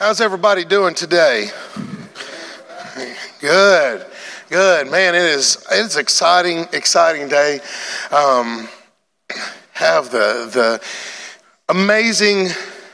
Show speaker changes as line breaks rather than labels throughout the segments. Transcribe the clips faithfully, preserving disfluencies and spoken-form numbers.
How's everybody doing today? Good, good. Man, it is it's exciting, exciting day. Um, have the the amazing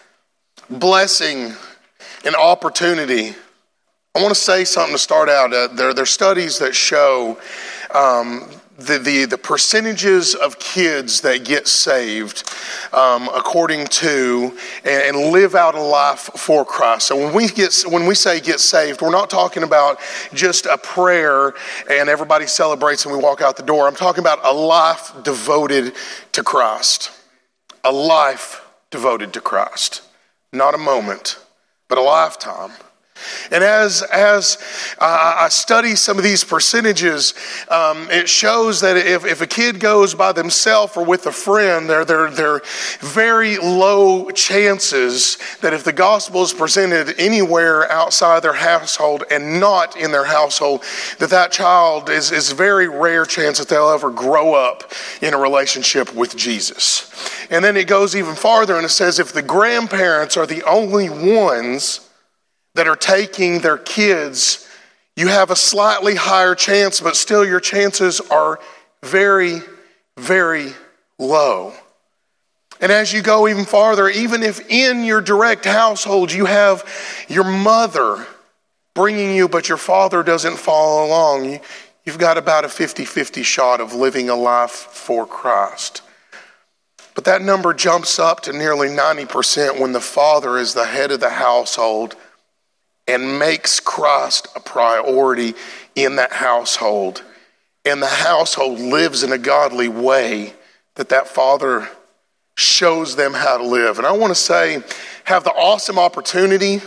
blessing and opportunity. I want to say something to start out. Uh, there, there are studies that show um, the, the the percentages of kids that get saved um, according to and, and live out a life for Christ. So when we get when we say get saved, we're not talking about just a prayer and everybody celebrates and we walk out the door. I'm talking about a life devoted to Christ, a life devoted to Christ, not a moment, but a lifetime. And as as uh, I study some of these percentages, um, it shows that if, if a kid goes by themselves or with a friend, they're, they're, they're very low chances that if the gospel is presented anywhere outside their household and not in their household, that that child is, is very rare chance that they'll ever grow up in a relationship with Jesus. And then it goes even farther and it says if the grandparents are the only ones that are taking their kids, you have a slightly higher chance, but still your chances are very, very low. And as you go even farther, even if in your direct household you have your mother bringing you, but your father doesn't follow along, you've got about a fifty-fifty shot of living a life for Christ. But that number jumps up to nearly ninety percent when the father is the head of the household and makes Christ a priority in that household. And the household lives in a godly way that that father shows them how to live. And I want to say, have the awesome opportunity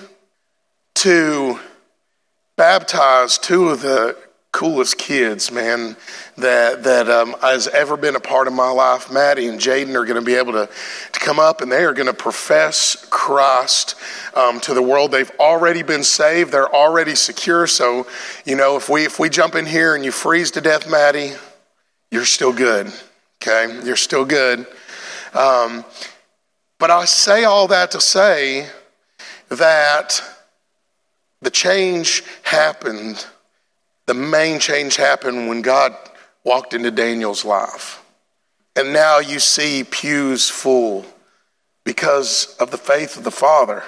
to baptize two of the coolest kids, man, that that um, has ever been a part of my life. Maddie and Jaden are going to be able to, to come up and they are going to profess Christ um, to the world. They've already been saved. They're already secure. So, you know, if we if we jump in here and you freeze to death, Maddie, you're still good. Okay, you're still good. Um, but I say all that to say that the change happened. The main change happened when God walked into Daniel's life. And now you see pews full because of the faith of the Father.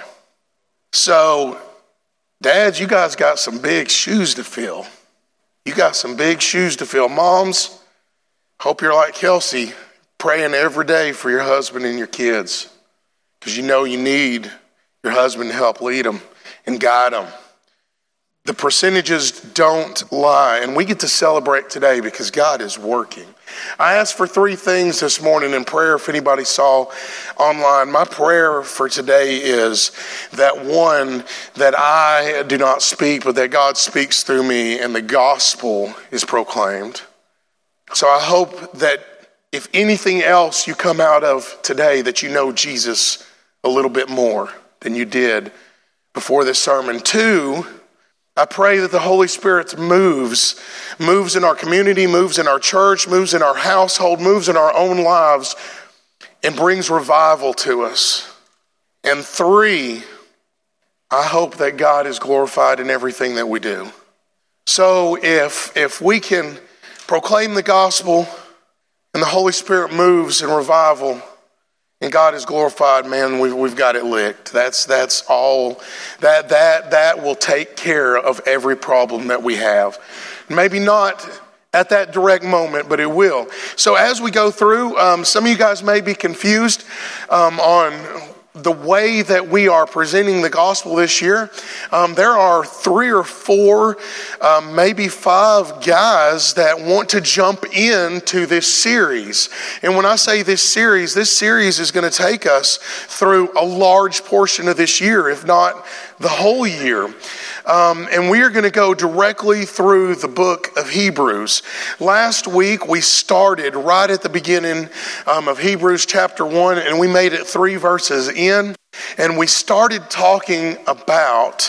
So, dads, you guys got some big shoes to fill. You got some big shoes to fill. Moms, hope you're like Kelsey, praying every day for your husband and your kids because you know you need your husband to help lead them and guide them. The percentages don't lie, and we get to celebrate today because God is working. I asked for three things this morning in prayer, if anybody saw online. My prayer for today is that one, that I do not speak, but that God speaks through me and the gospel is proclaimed. So I hope that if anything else you come out of today, that you know Jesus a little bit more than you did before this sermon. Two, I pray that the Holy Spirit moves, moves in our community, moves in our church, moves in our household, moves in our own lives, and brings revival to us. And three, I hope that God is glorified in everything that we do. So if, if we can proclaim the gospel and the Holy Spirit moves in revival, and God is glorified, man, we've, we've got it licked. That's that's all. That that that will take care of every problem that we have. Maybe not at that direct moment, but it will. So as we go through, um, some of you guys may be confused um, on the way that we are presenting the gospel this year. Um, there are three or four, um, maybe five guys that want to jump into this series. And when I say this series, this series is going to take us through a large portion of this year, if not the whole year. Um, and we are going to go directly through the book of Hebrews. Last week, we started right at the beginning um, of Hebrews chapter one, and we made it three verses in. And we started talking about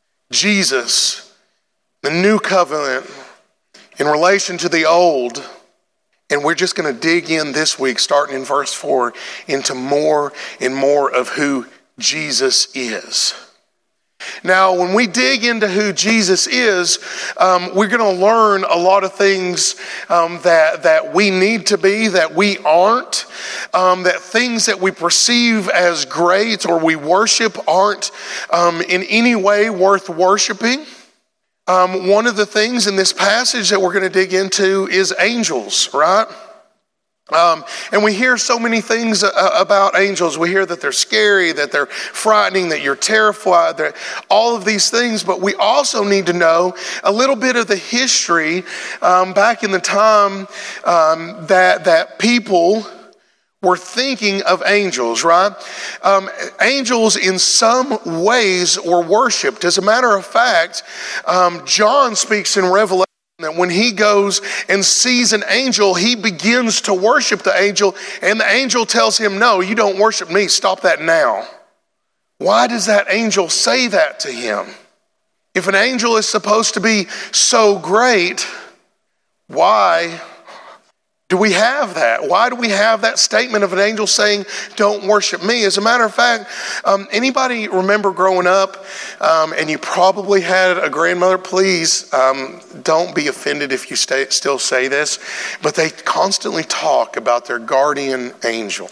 Jesus, the new covenant, in relation to the old. And we're just going to dig in this week, starting in verse four, into more and more of who Jesus is. Now, when we dig into who Jesus is, um, we're going to learn a lot of things um, that, that we need to be, that we aren't, um, that things that we perceive as great or we worship aren't um, in any way worth worshiping. Um, one of the things in this passage that we're going to dig into is angels, right? Um, and we hear so many things uh, about angels. We hear that they're scary, that they're frightening, that you're terrified, that all of these things. But we also need to know a little bit of the history um, back in the time um, that that people were thinking of angels, right? Um, angels in some ways were worshipped. As a matter of fact, um, John speaks in Revelation that when he goes and sees an angel, he begins to worship the angel, and the angel tells him, no, you don't worship me, stop that now. Why does that angel say that to him? If an angel is supposed to be so great, why do we have that? Why do we have that statement of an angel saying, don't worship me? As a matter of fact, um, anybody remember growing up, um, and you probably had a grandmother, please um, don't be offended if you stay, still say this, but they constantly talk about their guardian angel,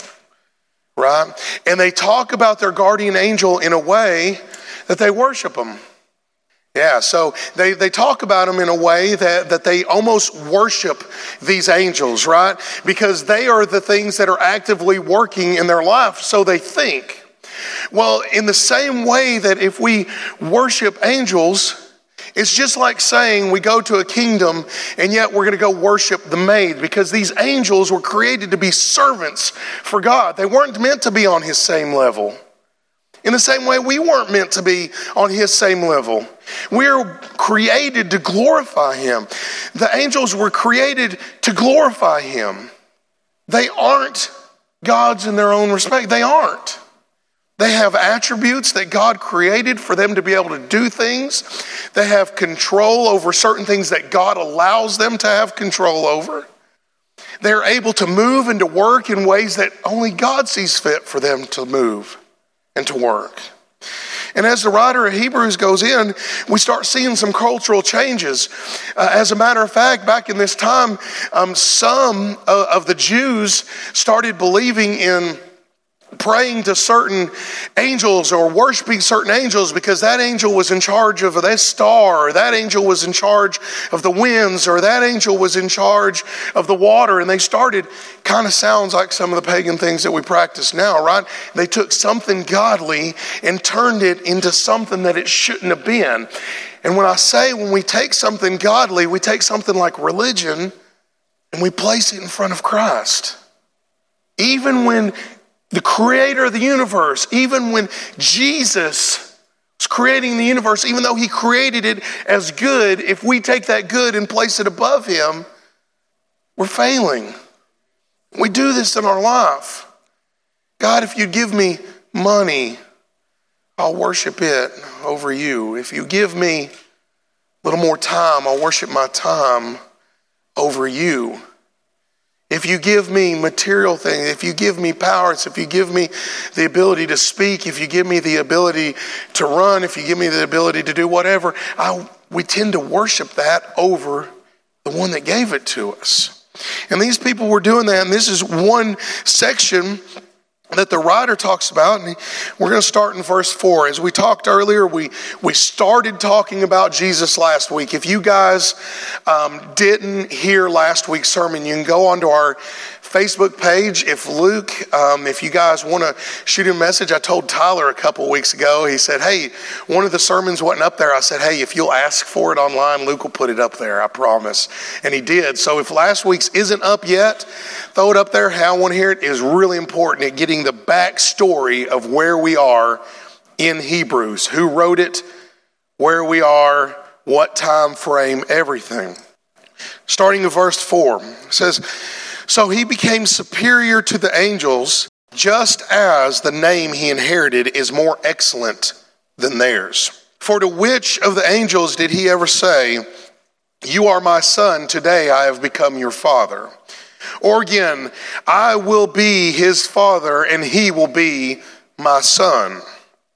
right? And they talk about their guardian angel in a way that they worship them. Yeah, so they, they talk about them in a way that, that they almost worship these angels, right? Because they are the things that are actively working in their life, so they think. Well, in the same way that if we worship angels, it's just like saying we go to a kingdom and yet we're going to go worship the maid, because these angels were created to be servants for God. They weren't meant to be on his same level. In the same way, we weren't meant to be on his same level. We're created to glorify him. The angels were created to glorify him. They aren't gods in their own respect. They aren't. They have attributes that God created for them to be able to do things. They have control over certain things that God allows them to have control over. They're able to move and to work in ways that only God sees fit for them to move and to work. And as the writer of Hebrews goes in, we start seeing some cultural changes. Uh, as a matter of fact, back in this time, um, some uh, of the Jews started believing in praying to certain angels or worshiping certain angels because that angel was in charge of that star, or that angel was in charge of the winds, or that angel was in charge of the water. And they started, kind of sounds like some of the pagan things that we practice now, right? They took something godly and turned it into something that it shouldn't have been. And when I say when we take something godly, we take something like religion and we place it in front of Christ. Even when the creator of the universe, even when Jesus was creating the universe, even though he created it as good, if we take that good and place it above him, we're failing. We do this in our life. God, if you give me money, I'll worship it over you. If you give me a little more time, I'll worship my time over you. If you give me material things, if you give me powers, if you give me the ability to speak, if you give me the ability to run, if you give me the ability to do whatever, I, we tend to worship that over the one that gave it to us. And these people were doing that, and this is one section that the writer talks about, and we're going to start in verse four. As we talked earlier, we, we started talking about Jesus last week. If you guys um, didn't hear last week's sermon, you can go onto our Facebook page. If Luke, um, if you guys want to shoot him a message, I told Tyler a couple weeks ago, he said, hey, one of the sermons wasn't up there. I said, hey, if you'll ask for it online, Luke will put it up there, I promise. And he did. So if last week's isn't up yet, throw it up there. How I want to hear it is really important at getting the backstory of where we are in Hebrews, who wrote it, where we are, what time frame, everything. Starting in verse four, it says, so he became superior to the angels, just as the name he inherited is more excellent than theirs. For to which of the angels did he ever say, you are my son, today I have become your father? Or again, I will be his father and he will be my son.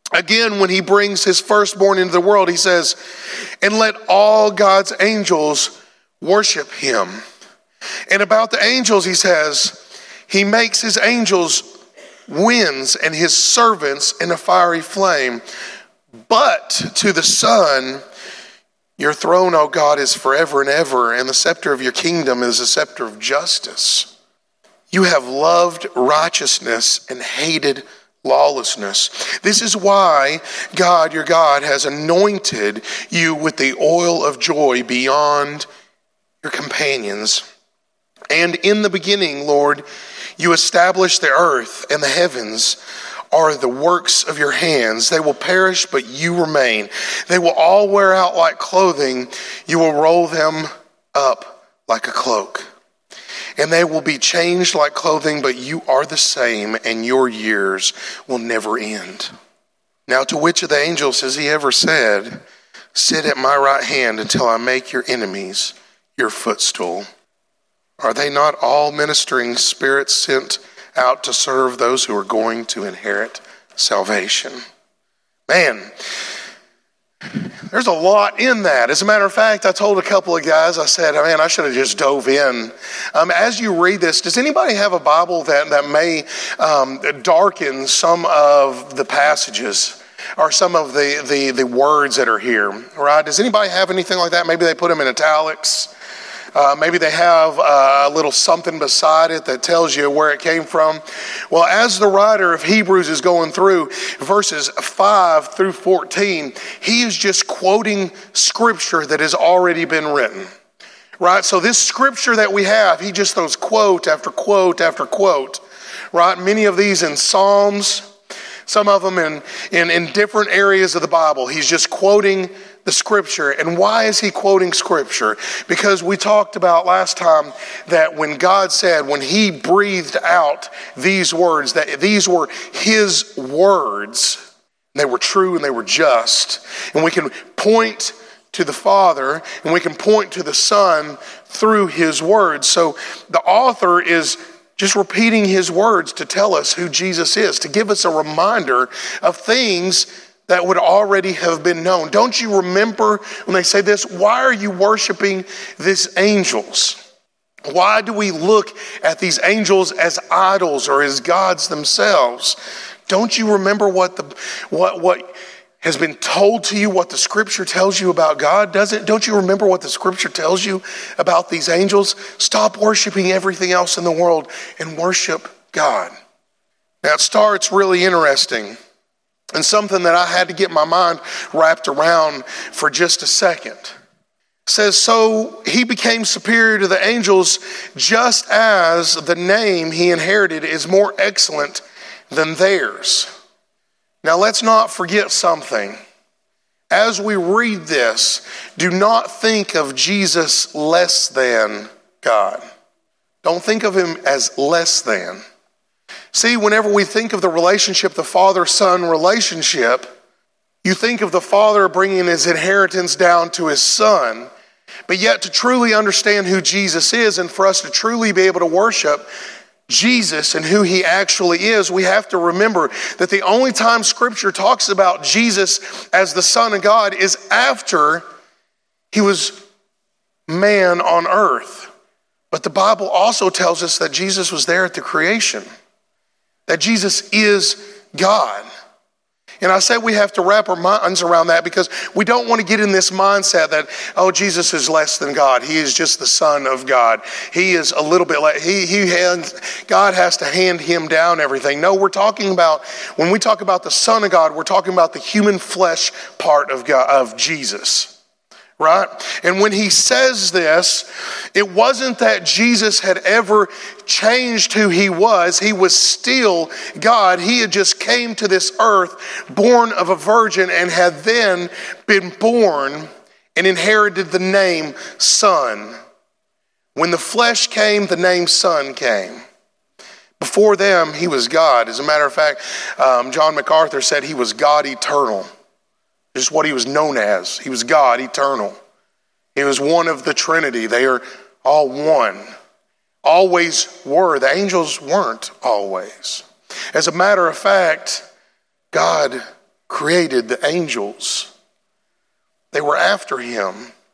Again, when he brings his firstborn into the world, he says, and let all God's angels worship him. And about the angels, he says, he makes his angels winds and his servants in a fiery flame. But to the Son, your throne, O God, is forever and ever, and the scepter of your kingdom is a scepter of justice. You have loved righteousness and hated lawlessness. This is why God, your God, has anointed you with the oil of joy beyond your companions. And in the beginning, Lord, you established the earth, and the heavens are the works of your hands. They will perish, but you remain. They will all wear out like clothing. You will roll them up like a cloak. And they will be changed like clothing, but you are the same, and your years will never end. Now, to which of the angels has he ever said, sit at my right hand until I make your enemies your footstool? Are they not all ministering spirits sent out to serve those who are going to inherit salvation? Man, there's a lot in that. As a matter of fact, I told a couple of guys, I said, man, I should have just dove in. Um, as you read this, does anybody have a Bible that, that may um, darken some of the passages or some of the, the, the words that are here, right? Does anybody have anything like that? Maybe they put them in italics. Uh, maybe they have a little something beside it that tells you where it came from. Well, as the writer of Hebrews is going through verses five through fourteen, he is just quoting scripture that has already been written. Right? So this scripture that we have, he just throws quote after quote after quote. Right? Many of these in Psalms, some of them in, in, in different areas of the Bible. He's just quoting the scripture. And why is he quoting scripture? Because we talked about last time that when God said, when he breathed out these words, that these were his words, they were true and they were just. And we can point to the Father and we can point to the Son through his words. So the author is just repeating his words to tell us who Jesus is, to give us a reminder of things that would already have been known. Don't you remember when they say this? Why are you worshiping these angels? Why do we look at these angels as idols or as gods themselves? Don't you remember what the what what has been told to you, what the scripture tells you about God? Doesn't don't you remember what the scripture tells you about these angels? Stop worshiping everything else in the world and worship God. Now it starts really interesting. And something that I had to get my mind wrapped around for just a second. It says, so he became superior to the angels just as the name he inherited is more excellent than theirs. Now let's not forget something. As we read this, do not think of Jesus less than God. Don't think of him as less than. See, whenever we think of the relationship, the father-son relationship, you think of the father bringing his inheritance down to his son. But yet to truly understand who Jesus is and for us to truly be able to worship Jesus and who he actually is, we have to remember that the only time Scripture talks about Jesus as the Son of God is after he was man on earth. But the Bible also tells us that Jesus was there at the creation. That Jesus is God. And I say we have to wrap our minds around that because we don't want to get in this mindset that, oh, Jesus is less than God. He is just the Son of God. He is a little bit like, he, he has, God has to hand him down everything. No, we're talking about, when we talk about the Son of God, we're talking about the human flesh part of God, of Jesus. Right? And when he says this, it wasn't that Jesus had ever changed who he was. He was still God. He had just came to this earth, born of a virgin, and had then been born and inherited the name Son. When the flesh came, the name Son came. Before them, he was God. As a matter of fact, um, John MacArthur said he was God eternal. Just what he was known as. He was God eternal. He was one of the Trinity. They are all one. Always were. The angels weren't always. As a matter of fact, God created the angels. They were after him.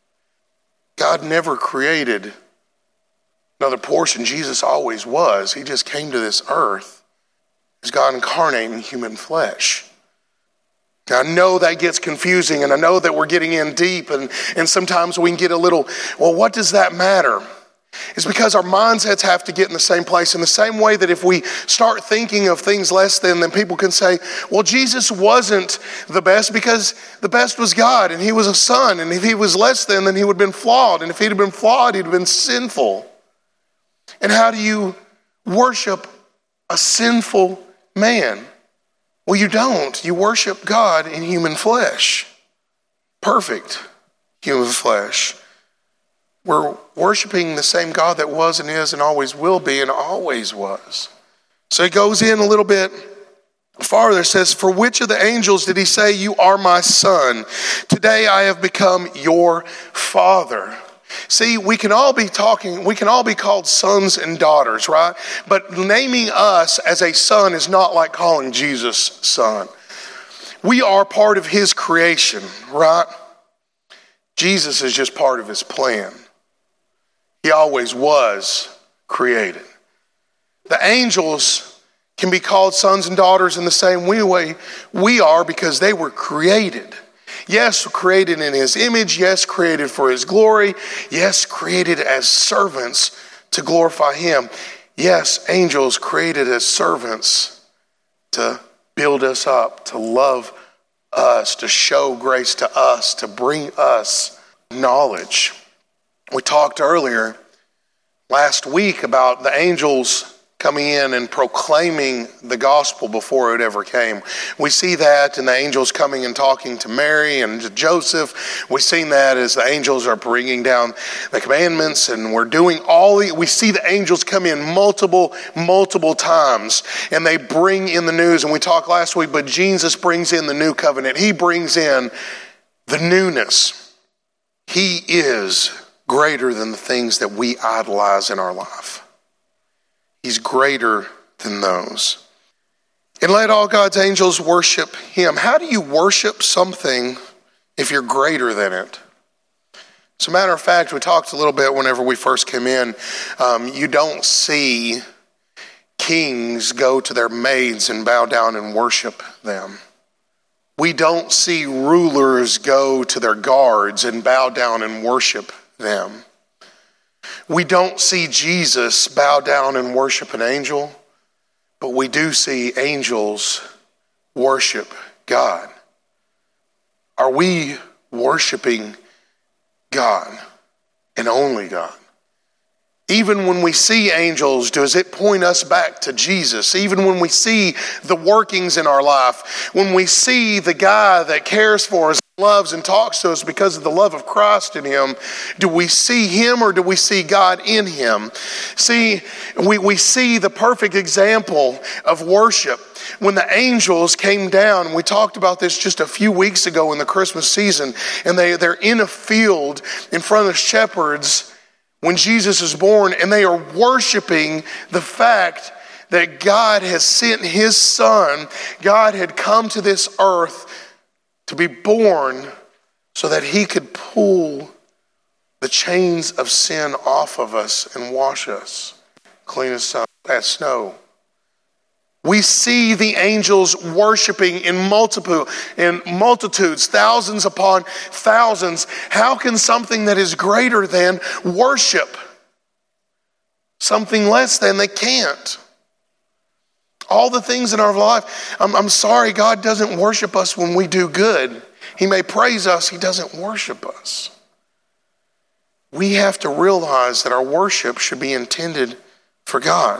God never created another portion. Jesus always was. He just came to this earth as God incarnate in human flesh. I know that gets confusing, and I know that we're getting in deep, and, and sometimes we can get a little, well, what does that matter? It's because our mindsets have to get in the same place. In the same way that if we start thinking of things less than, then people can say, well, Jesus wasn't the best because the best was God, and he was a son, and if he was less than, then he would have been flawed, and if he'd have been flawed, he'd have been sinful. And how do you worship a sinful man? Well, you don't. You worship God in human flesh. Perfect human flesh. We're worshiping the same God that was and is and always will be and always was. So he goes in a little bit farther. It says, for which of the angels did he say, you are my son? Today I have become your father. See, we can all be talking, we can all be called sons and daughters, right? But naming us as a son is not like calling Jesus son. We are part of his creation, right? Jesus is just part of his plan. He always was created. The angels can be called sons and daughters in the same way we are because they were created. Yes, created in his image. Yes, created for his glory. Yes, created as servants to glorify him. Yes, angels created as servants to build us up, to love us, to show grace to us, to bring us knowledge. We talked earlier last week about the angels coming in and proclaiming the gospel before it ever came. We see that in the angels coming and talking to Mary and to Joseph. We've seen that as the angels are bringing down the commandments, and we're doing all the, we see the angels come in multiple, multiple times, and they bring in the news. And we talked last week, but Jesus brings in the new covenant. He brings in the newness. He is greater than the things that we idolize in our life. He's greater than those. And let all God's angels worship him. How do you worship something if you're greater than it? As a matter of fact, we talked a little bit whenever we first came in. Um, you don't see kings go to their maids and bow down and worship them. We don't see rulers go to their guards and bow down and worship them. We don't see Jesus bow down and worship an angel, but we do see angels worship God. Are we worshiping God and only God? Even when we see angels, does it point us back to Jesus? Even when we see the workings in our life, when we see the guy that cares for us, loves and talks to us because of the love of Christ in him, do we see him or do we see God in him? See, we, we see the perfect example of worship. When the angels came down, we talked about this just a few weeks ago in the Christmas season, and they, they're in a field in front of shepherds when Jesus is born, and they are worshiping the fact that God has sent his son. God had come to this earth to be born so that he could pull the chains of sin off of us and wash us, clean us up as snow. We see the angels worshiping in multiple, in multitudes, thousands upon thousands. How can something that is greater than worship something less than? They can't. All the things in our life, I'm, I'm sorry, God doesn't worship us when we do good. He may praise us, he doesn't worship us. We have to realize that our worship should be intended for God.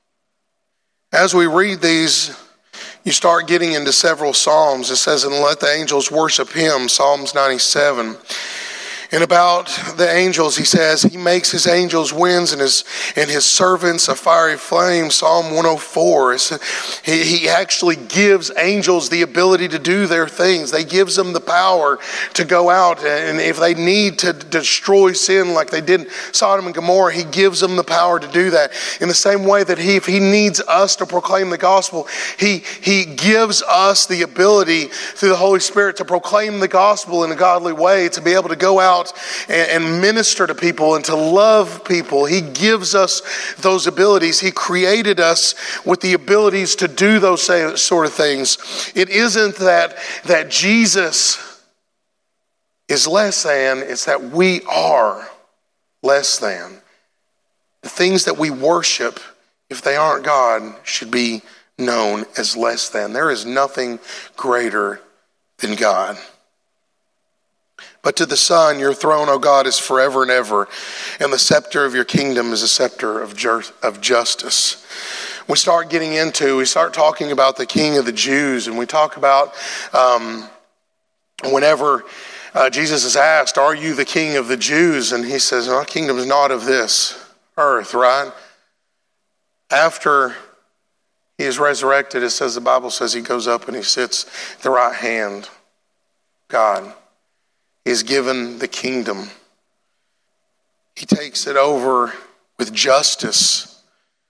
As we read these, you start getting into several Psalms. It says, and let the angels worship him, Psalms ninety-seven. And about the angels, he says, he makes his angels winds and his and his servants a fiery flame. Psalm one oh four. He, he actually gives angels the ability to do their things. They gives them the power to go out, and if they need to destroy sin like they did Sodom and Gomorrah, he gives them the power to do that. In the same way that he, if he needs us to proclaim the gospel, he, he gives us the ability through the Holy Spirit to proclaim the gospel in a godly way, to be able to go out and, and minister to people and to love people. He gives us those abilities. He created us with the abilities to do those sort of things. It isn't that, that Jesus is less than, it's that we are less than. The things that we worship, if they aren't God, should be known as less than. There is nothing greater than God. But to the Son, your throne, O God, is forever and ever, and the scepter of your kingdom is a scepter of ju- of justice. We start getting into, we start talking about the King of the Jews, and we talk about um, whenever uh, Jesus is asked, are you the King of the Jews? And he says, my kingdom is not of this earth, right? After he is resurrected, it says, the Bible says he goes up and he sits at the right hand of God. He is given the kingdom. He takes it over with justice.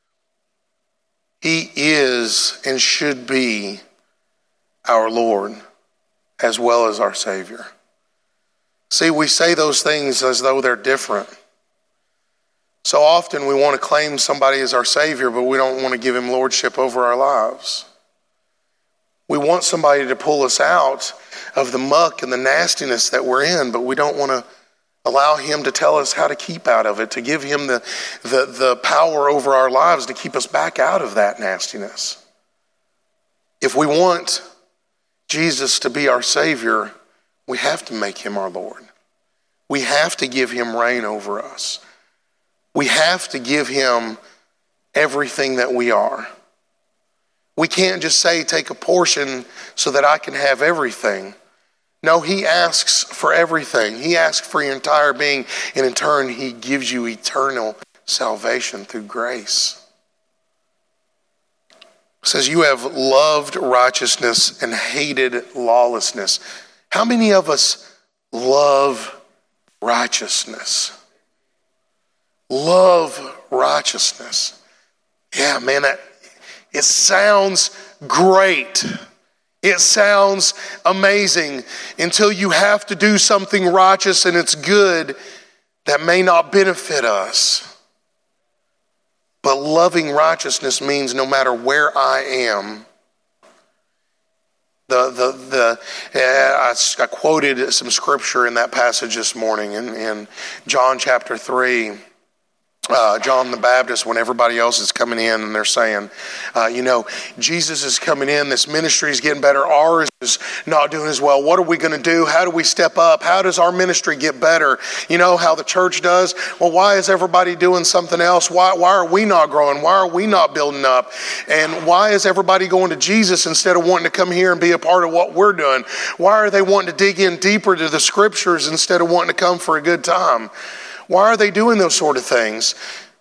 He is and should be our Lord as well as our Savior. See, we say those things as though they're different. So often we want to claim somebody as our Savior, but we don't want to give him lordship over our lives. We want somebody to pull us out of the muck and the nastiness that we're in, but we don't want to allow him to tell us how to keep out of it, to give him the, the, the power over our lives to keep us back out of that nastiness. If we want Jesus to be our Savior, we have to make him our Lord. We have to give him reign over us. We have to give him everything that we are. We can't just say, take a portion so that I can have everything. No, he asks for everything. He asks for your entire being, and in turn, he gives you eternal salvation through grace. It says, you have loved righteousness and hated lawlessness. How many of us love righteousness? Love righteousness. Yeah, man, that it sounds great. It sounds amazing until you have to do something righteous and it's good that may not benefit us. But loving righteousness means no matter where I am. The the the uh, I, I quoted some scripture in that passage this morning in, in John chapter three. Uh, John the Baptist, when everybody else is coming in and they're saying, uh, you know, Jesus is coming in, this ministry is getting better, ours is not doing as well. What are we going to do? How do we step up? How does our ministry get better? You know how the church does? Well, why is everybody doing something else? Why, why are we not growing? Why are we not building up? And why is everybody going to Jesus instead of wanting to come here and be a part of what we're doing? Why are they wanting to dig in deeper to the scriptures instead of wanting to come for a good time? Why are they doing those sort of things?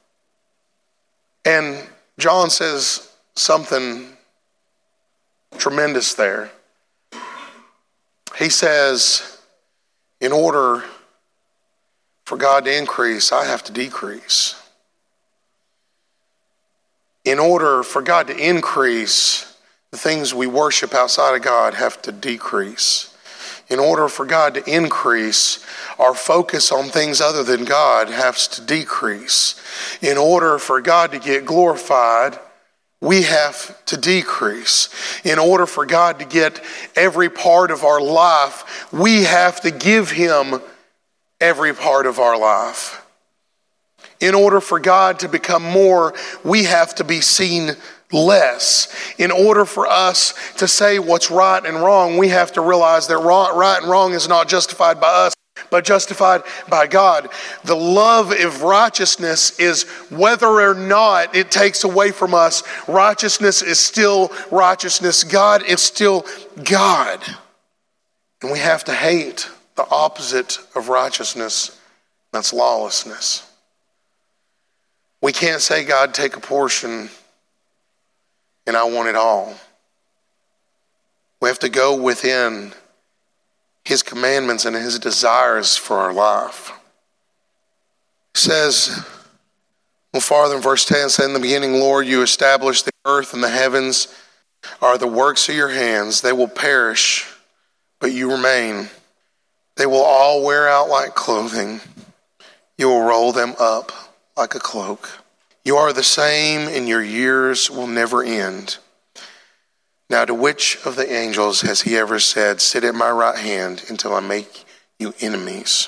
And John says something tremendous there. He says, in order for God to increase, I have to decrease. In order for God to increase, the things we worship outside of God have to decrease. In order for God to increase, our focus on things other than God has to decrease. In order for God to get glorified, we have to decrease. In order for God to get every part of our life, we have to give him every part of our life. In order for God to become more, we have to be seen less. In order for us to say what's right and wrong, we have to realize that right and wrong is not justified by us, but justified by God. The love of righteousness is whether or not it takes away from us, righteousness is still righteousness. God is still God. And we have to hate the opposite of righteousness. That's lawlessness. We can't say, God, take a portion and I want it all. We have to go within his commandments and his desires for our life. It says, well, farther in verse ten, say, in the beginning, Lord, you established the earth and the heavens are the works of your hands. They will perish, but you remain. They will all wear out like clothing. You will roll them up like a cloak. You are the same, and your years will never end. Now, to which of the angels has he ever said, sit at my right hand until I make you enemies?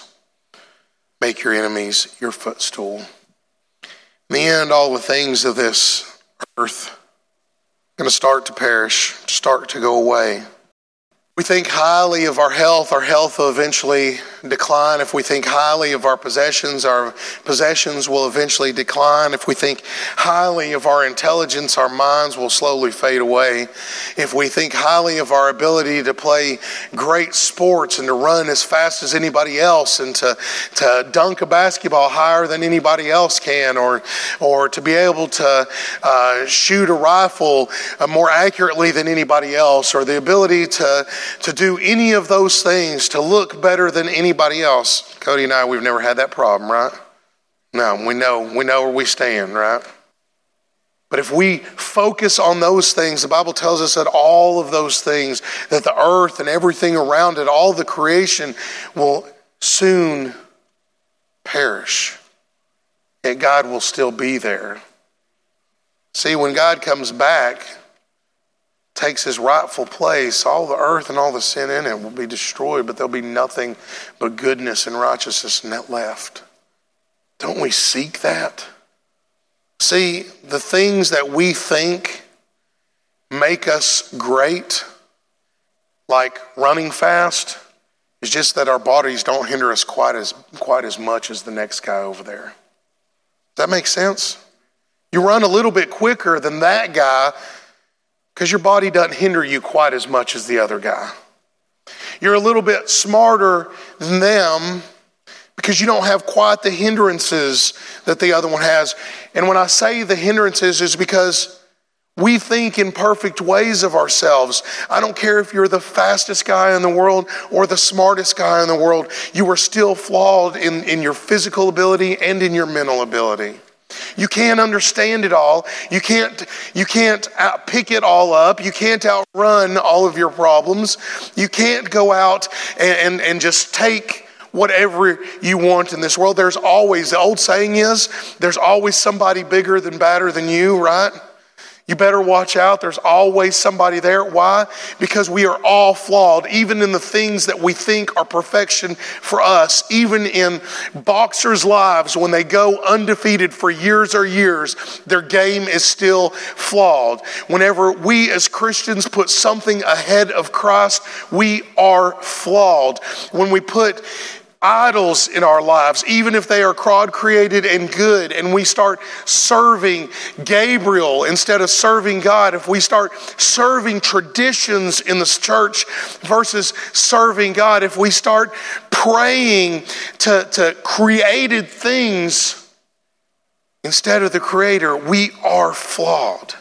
Make your enemies your footstool. In the end, all the things of this earth are going to start to perish, start to go away. We think highly of our health, our health will eventually decline. If we think highly of our possessions, our possessions will eventually decline. If we think highly of our intelligence, our minds will slowly fade away. If we think highly of our ability to play great sports and to run as fast as anybody else and to, to dunk a basketball higher than anybody else can, or, or to be able to uh, shoot a rifle uh, more accurately than anybody else, or the ability to to do any of those things, to look better than anybody else. Cody and I, we've never had that problem, right? No, we know, we know where we stand, right? But if we focus on those things, the Bible tells us that all of those things, that the earth and everything around it, all the creation will soon perish. Yet God will still be there. See, when God comes back, takes his rightful place, all the earth and all the sin in it will be destroyed, but there'll be nothing but goodness and righteousness in that left. Don't we seek that? See, the things that we think make us great, like running fast, is just that our bodies don't hinder us quite as quite as much as the next guy over there. Does that make sense? You run a little bit quicker than that guy, because your body doesn't hinder you quite as much as the other guy. You're a little bit smarter than them because you don't have quite the hindrances that the other one has. And when I say the hindrances, is because we think in perfect ways of ourselves. I don't care if you're the fastest guy in the world or the smartest guy in the world. You are still flawed in, in your physical ability and in your mental ability. You can't understand it all. You can't, you can't out pick it all up. You can't outrun all of your problems. You can't go out and, and, and just take whatever you want in this world. There's always, the old saying is, there's always somebody bigger than badder than you, right? You better watch out. There's always somebody there. Why? Because we are all flawed, even in the things that we think are perfection for us. Even in boxers' lives, when they go undefeated for years or years, their game is still flawed. Whenever we as Christians put something ahead of Christ, we are flawed. When we put idols in our lives, even if they are God created and good, and we start serving Gabriel instead of serving God, if we start serving traditions in the church versus serving God, if we start praying to, to created things instead of the Creator, we are flawed.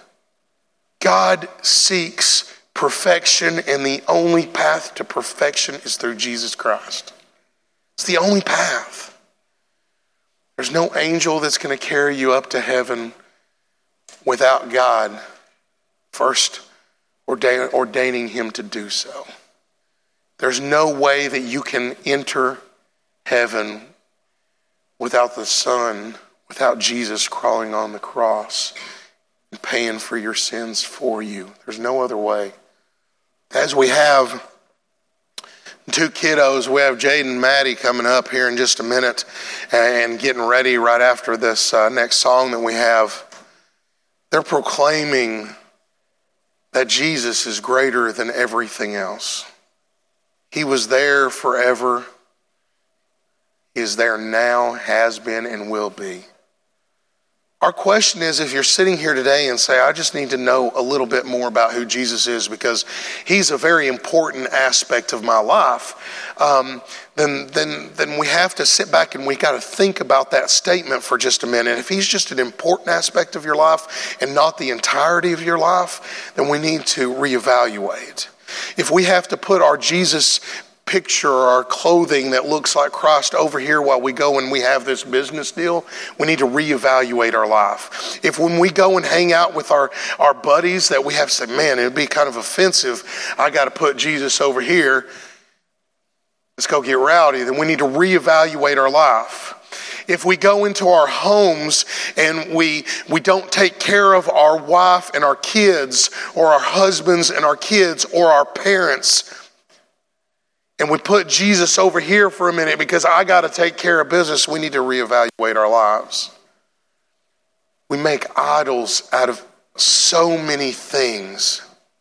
God seeks perfection, and the only path to perfection is through Jesus Christ. It's the only path. There's no angel that's going to carry you up to heaven without God first ordaining him to do so. There's no way that you can enter heaven without the Son, without Jesus crawling on the cross and paying for your sins for you. There's no other way. As we have two kiddos, we have Jaden and Maddie coming up here in just a minute and getting ready right after this uh, next song that we have. They're proclaiming that Jesus is greater than everything else. He was there forever. He is there now, has been, and will be. Our question is, if you're sitting here today and say, I just need to know a little bit more about who Jesus is because he's a very important aspect of my life, um, then, then, then we have to sit back and we got to think about that statement for just a minute. If he's just an important aspect of your life and not the entirety of your life, then we need to reevaluate. If we have to put our Jesus picture or our clothing that looks like Christ over here while we go and we have this business deal, we need to reevaluate our life. If when we go and hang out with our, our buddies that we have to say, man, it would be kind of offensive, I got to put Jesus over here, let's go get rowdy, then we need to reevaluate our life. If we go into our homes and we we don't take care of our wife and our kids or our husbands and our kids or our parents, and we put Jesus over here for a minute because I got to take care of business, we need to reevaluate our lives. We make idols out of so many things.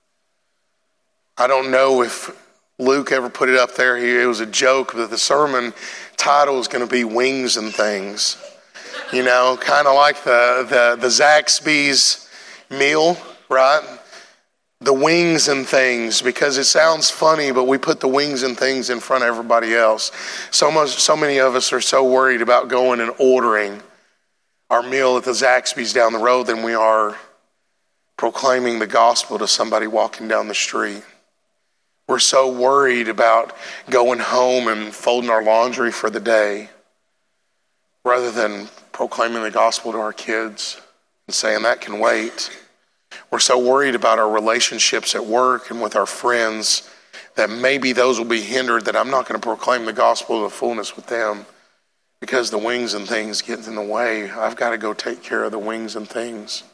I don't know if Luke ever put it up there. It was a joke, but the sermon title is going to be Wings and Things. You know, kind of like the, the, the Zaxby's meal, right? The wings and things, because it sounds funny, but we put the wings and things in front of everybody else. So much, so many of us are so worried about going and ordering our meal at the Zaxby's down the road than we are proclaiming the gospel to somebody walking down the street. We're so worried about going home and folding our laundry for the day rather than proclaiming the gospel to our kids and saying that can wait. We're so worried about our relationships at work and with our friends that maybe those will be hindered, that I'm not going to proclaim the gospel to the fullness with them because the wings and things get in the way. I've got to go take care of the wings and things.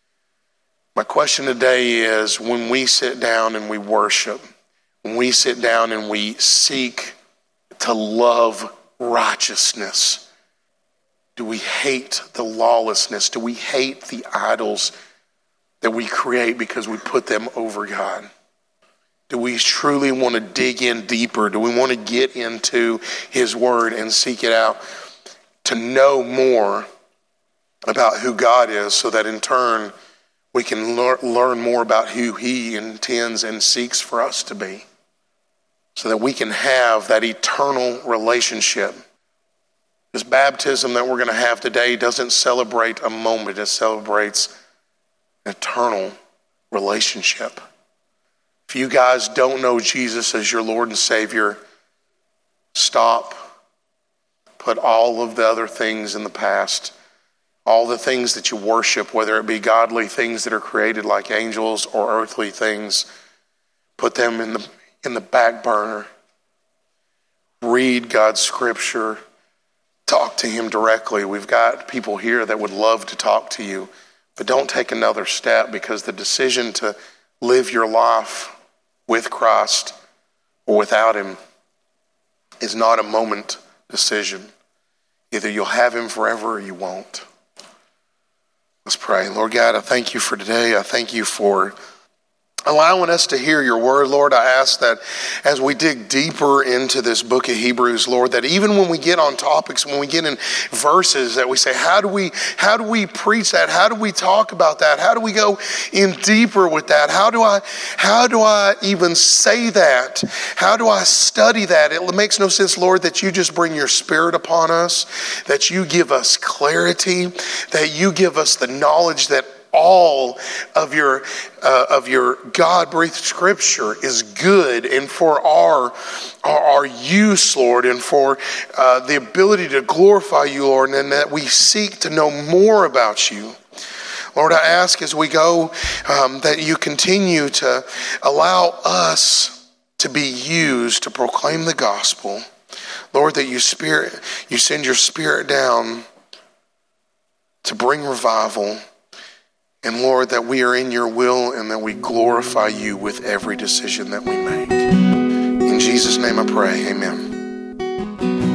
My question today is, when we sit down and we worship, when we sit down and we seek to love righteousness, do we hate the lawlessness? Do we hate the idols that we create because we put them over God? Do we truly want to dig in deeper? Do we want to get into his word and seek it out to know more about who God is, so that in turn we can lear- learn more about who he intends and seeks for us to be, so that we can have that eternal relationship? This baptism that we're going to have today doesn't celebrate a moment. It celebrates an eternal relationship. If you guys don't know Jesus as your Lord and Savior, stop. Put all of the other things in the past, all the things that you worship, whether it be godly things that are created like angels or earthly things, put them in the in the back burner. Read God's scripture. Talk to him directly. We've got people here that would love to talk to you, but don't take another step, because the decision to live your life with Christ or without him is not a moment decision. Either you'll have him forever or you won't. Let's pray. Lord God, I thank you for today. I thank you for allowing us to hear your word, Lord. I ask that as we dig deeper into this book of Hebrews, Lord, that even when we get on topics, when we get in verses that we say, how do we, how do we preach that? How do we talk about that? How do we go in deeper with that? How do I, how do I even say that? How do I study that? It makes no sense, Lord, that you just bring your spirit upon us, that you give us clarity, that you give us the knowledge that all of your uh, of your God-breathed scripture is good and for our our, our use, Lord, and for uh, the ability to glorify you, Lord, and that we seek to know more about you. Lord, I ask as we go um, that you continue to allow us to be used to proclaim the gospel. Lord, that you spirit you send your spirit down to bring revival. And Lord, that we are in your will and that we glorify you with every decision that we make. In Jesus' name I pray, amen.